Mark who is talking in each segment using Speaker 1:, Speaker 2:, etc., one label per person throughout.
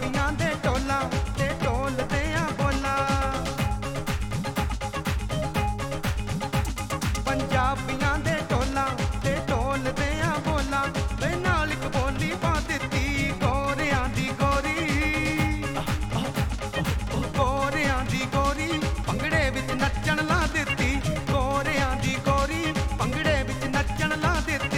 Speaker 1: ਪੰਜਾਬੀਆਂ ਦੇ ਢੋਲਾਂ ਤੇ ਢੋਲਦੇ ਆ ਬੋਲਾਂ। ਪੰਜਾਬੀਆਂ ਦੇ ਢੋਲਾਂ ਤੇ ਢੋਲਦੇ ਆ ਬੋਲਾਂ ਵੇ ਨਾਲ ਇੱਕ ਬੋਲੀ ਪਾ ਦਿੱਤੀ ਗੋਰਿਆਂ ਦੀ ਗੋਰੀ। ਗੋਰਿਆਂ ਦੀ ਗੋਰੀ ਭੰਗੜੇ ਵਿੱਚ ਨੱਚਣ ਲਾ ਦਿੱਤੀ ਗੋਰਿਆਂ ਦੀ ਗੋਰੀ ਭੰਗੜੇ ਵਿੱਚ ਨੱਚਣ ਲਾ ਦਿੱਤੀ।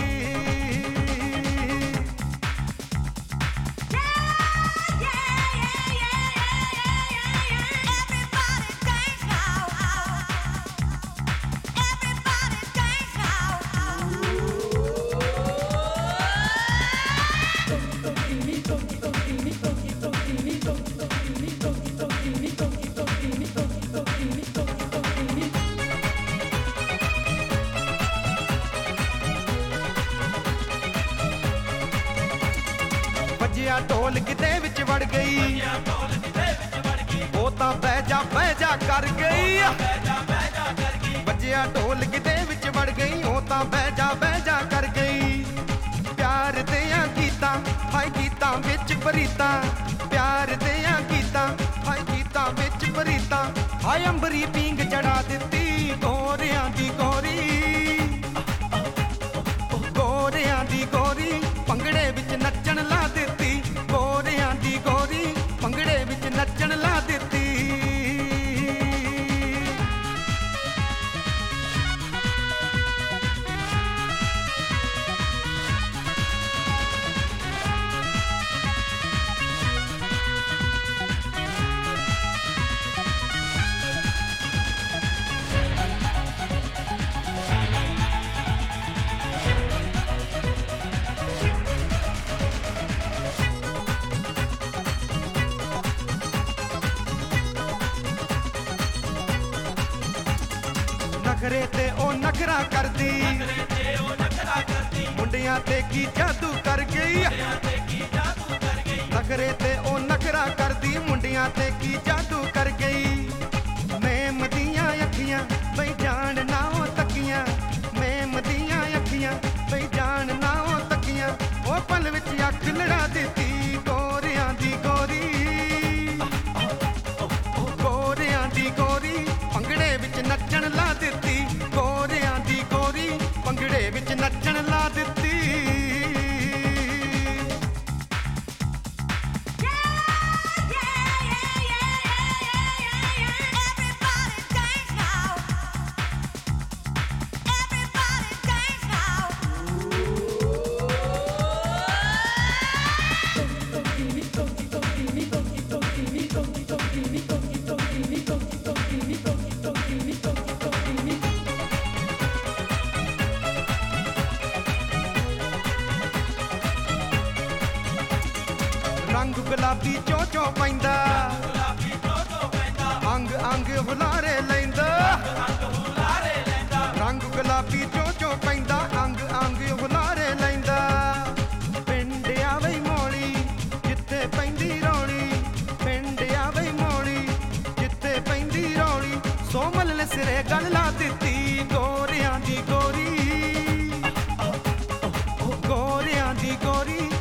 Speaker 1: ਵੱਜਿਆ ਢੋਲ ਕਿਤੇ ਵਿੱਚ ਵੜ ਗਈ ਉਹ ਤਾਂ ਬਹਿ ਜਾ ਕਰ ਗਈ। ਵੱਜਿਆ ਢੋਲ ਕਿਤੇ ਵਿੱਚ ਵੜ ਗਈ ਉਹ ਤਾਂ ਬਹਿ ਜਾ ਕਰ ਗਈ। ਪਿਆਰ ਦਿਆਂ ਗੀਤਾਂ ਹਾਏ ਗੀਤਾਂ ਵਿੱਚ ਪ੍ਰੀਤਾਂ ਪਿਆਰ ਦਿਆਂ ਗੀਤਾਂ ਹਾਏ ਗੀਤਾਂ ਵਿੱਚ ਪ੍ਰੀਤਾਂ ਹਾਏ ਅੰਬਰੀ ਪੀਂਗ ਚੜਾ ਦਿੱਤੀ ਗੋਰਿਆਂ ਦੀ ਗੋਰੀ। ਗੋਰਿਆਂ ਦੀ ਗੋਰੀ ਭੰਗੜੇ ਵਿੱਚ ਨੱਚਣ ਲਾ ਦਿੱਤੀ ਗੋਰਿਆਂ ਦੀ ਗੋਰੀ ਭੰਗੜੇ ਵਿੱਚ ਨੱਚਣ ਲਾ ਦਿੱਤੀ। ਨਖਰੇ ਤੇ ਉਹ ਨਖਰਾ ਕਰਦੀ ਮੁੰਡਿਆਂ ਤੇ ਕੀ ਜਾਦੂ ਕਰ ਗਈ। ਨਖਰੇ ਤੇ ਉਹ ਨਖਰਾ ਕਰਦੀ ਮੁੰਡਿਆਂ ਤੇ ਕੀ ਜਾਦੂ ਕਰ ਗਈ। ਮੇਮ ਦੀਆਂ ਅੱਖੀਆਂ ਬਈ ਜਾਣ ਨਾ ਉਹ ਤੱਕੀਆਂ ਮੇਮ ਦੀਆਂ ਅੱਖੀਆਂ ਬਈ ਜਾਣ ਨਾ ਉਹ ਤੱਕੀਆਂ ਉਹ ਪਲ ਵਿੱਚ ਅੱਖ ਲੜਾ ਦਿੱਤੀ ਗੋਰਿਆਂ ਦੀ ਗੋਰੀ। ਗੋਰਿਆਂ ਦੀ ਗੋਰੀ ਭੰਗੜੇ ਵਿੱਚ ਨੱਚਣ ਲਾ ਦਿੱਤੀ ਗੋਰਿਆਂ ਦੀ ਗੋਰੀ ਭੰਗੜੇ ਵਿੱਚ ਨੱਚਣ ਲਾ ਦਿੱਤੀ। ਰੰਗ ਗੁਲਾਬੀ ਚੋ ਪੈਂਦਾ ਅੰਗ ਅੰਗ ਹੁਲਾਰੇ ਲੈਂਦਾ। ਰੰਗ ਗੁਲਾਬੀ ਚੋ ਪੈਂਦਾ ਅੰਗ ਅੰਗ ਹੁਲਾਰੇ ਲੈਂਦਾ। ਪਿੰਡ ਆਵੇ ਮੋਲੀ ਜਿੱਥੇ ਪੈਂਦੀ ਰੌਲੀ ਪਿੰਡ ਆਵੇ ਮੋਲੀ ਜਿੱਥੇ ਪੈਂਦੀ ਰੌਲੀ ਸੋਮਲ ਨੇ ਸਿਰੇ ਗੱਲ ਲਾ ਦਿੱਤੀ ਗੋਰਿਆਂ ਦੀ ਗੋਰੀ। ਗੋਰਿਆਂ ਦੀ ਗੋਰੀ